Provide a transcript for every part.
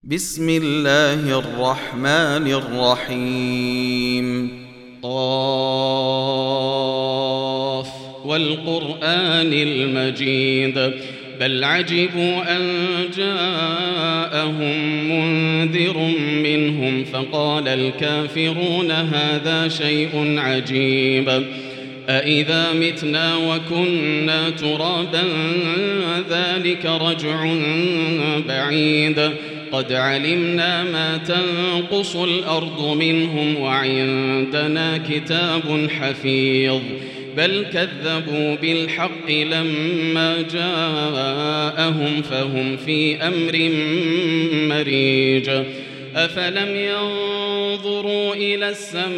بسم الله الرحمن الرحيم قاف والقرآن المجيد بل عجبوا أن جاءهم منذر منهم فقال الكافرون هذا شيء عجيب أإذا متنا وكنا ترابا ذلك رجع بعيد قد علمنا ما تنقص الأرض منهم وعندنا كتاب حفيظ بل كذبوا بالحق لما جاءهم فهم في أمر مريج أفلم ينظروا إلى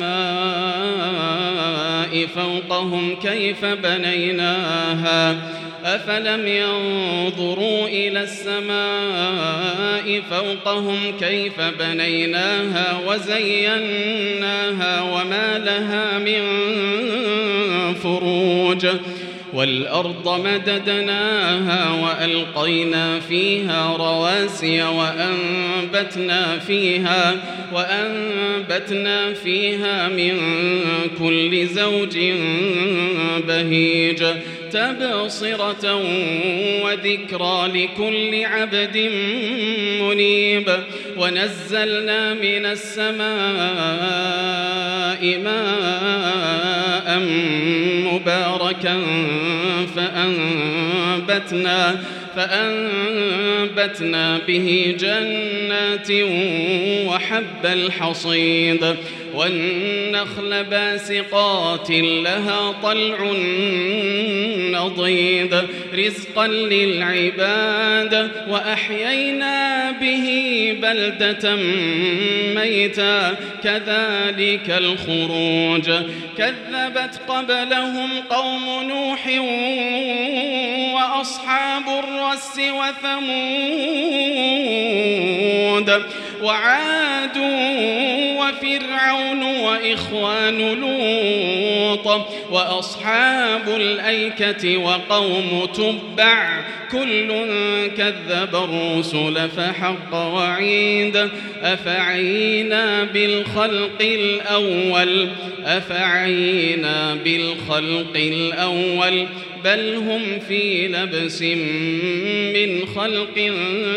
السماء فوقهم كيف بنيناها أفلم ينظروا إلى السماء فوقهم كيف بنيناها وزيناها وما لها من فروج والأرض مددناها وألقينا فيها رواسي وأنبتنا فيها من كل زوج بهيج تبصرة وذكرى لكل عبد منيب ونزلنا من السماء ماء مباركا فأنبتنا به جنات وحب الحصيد والنخل باسقات لها طلع نضيد رزقا للعباد وأحيينا به بلدة ميتا كذلك الخروج كذبت قبلهم قوم نوح وأصحاب الرس وثمود وعاد وفرعون وإخوان لوط وأصحاب الأيكة وقوم تبع كل كذب الرسل فحق وعيد أفعينا بالخلق الأول بل هم في لبس من خلق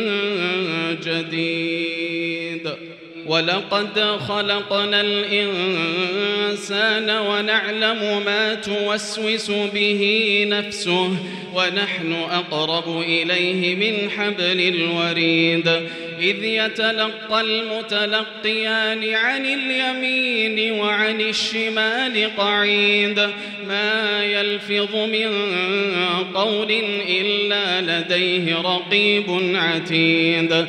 جديد ولقد خلقنا الإنسان ونعلم ما توسوس به نفسه ونحن أقرب إليه من حبل الوريد إذ يتلقى المتلقيان عن اليمين وعن الشمال قعيد ما يلفظ من قول إلا لديه رقيب عتيد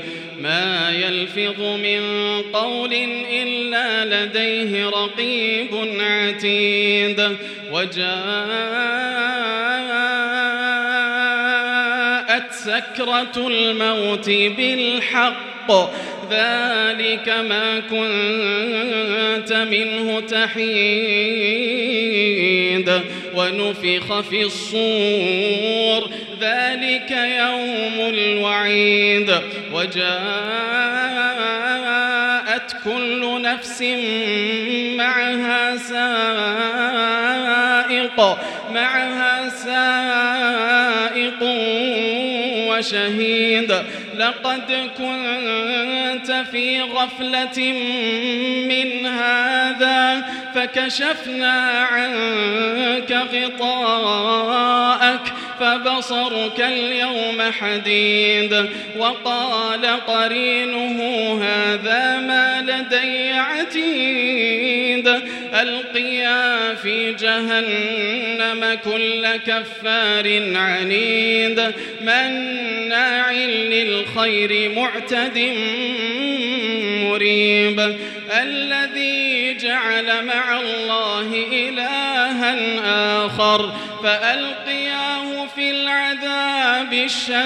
وجاءت سكرة الموت بالحق ذلك ما كنت منه تحيد ونفخ في الصور ذلك يوم الوعيد وجاءت كل نفس معها سائق وشهيد لقد كنت في غفلة من هذا فكشفنا عنك غطاءك فبصرك اليوم حديد وقال قرينه هذا ما لدي عتيد ألقيا في جهنم كل كفار عنيد مناع للخير معتد مريب الذي جعل مع الله إلها آخر فألقياه في العذاب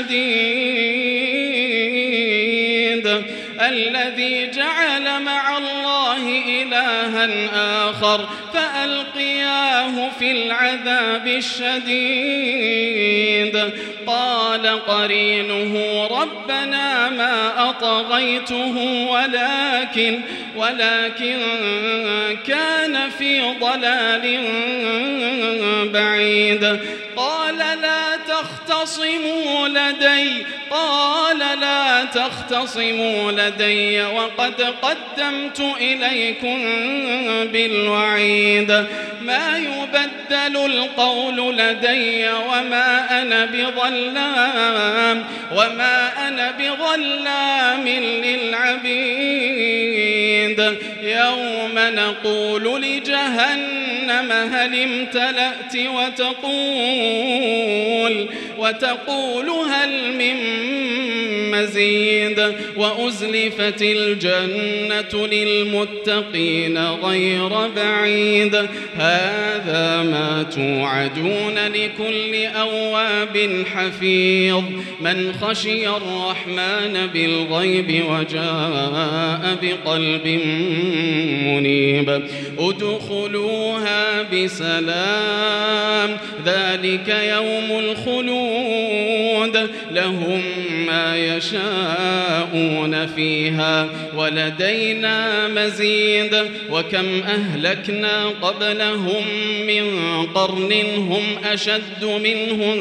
الشديد الذي جعل مع الله إلها آخر فألقياه في العذاب الشديد قال قرينه ربنا ما أطغيته ولكن كان في ضلال بعيد قال لا تختصموا لدي وقد قدمت إليكم بالوعيد ما يبدل القول لدي وما أنا بظلام للعبيد يوم نقول لجهنم هل امتلأت وتقول هل من مزيد وأزلفت الجنة للمتقين غير بعيد هذا ما توعدون لكل أواب حفيظ من خشي الرحمن بالغيب وجاء بقلب منيب ادخلوها بسلام ذلك يوم الخلود لهم ما يشاءون فيها ولدينا مزيد وكم أهلكنا قبلهم من قرن هم أشد منهم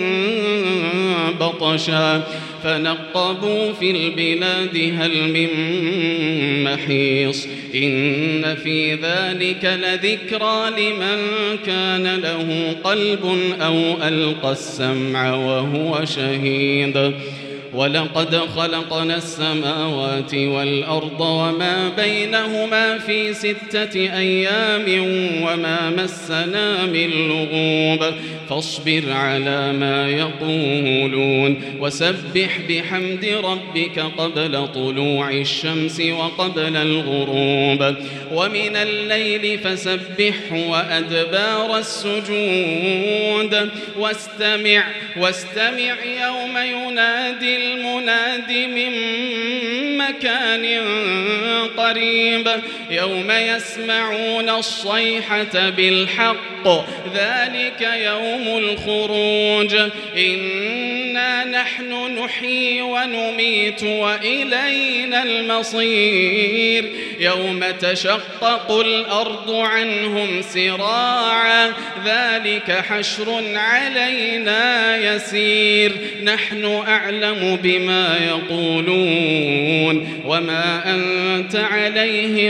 بطشا فنقبوا في البلاد هل من محيص إن في ذلك لذكرى لمن كان له قلب أو ألقى السمع وهو شهيد ولقد خلقنا السماوات والأرض وما بينهما في 6 أيام وما مسنا من لغوب فاصبر على ما يقولون وسبح بحمد ربك قبل طلوع الشمس وقبل الغروب ومن الليل فسبحه وأدبار السجود واستمع يوم ينادي المناد من مكان قريب يوم يسمعون الصيحة بالحق ذلك يوم الخروج إنا نحن نحيي ونميت وإلينا المصير يوم تشقق الأرض عنهم سراعا ذلك حشر علينا يسير نحن أعلم بما يقولون وما أنت عليهم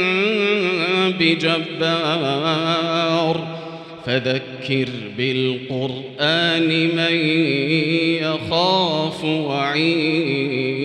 بجبار فذكر بالقرآن من يخاف وعيد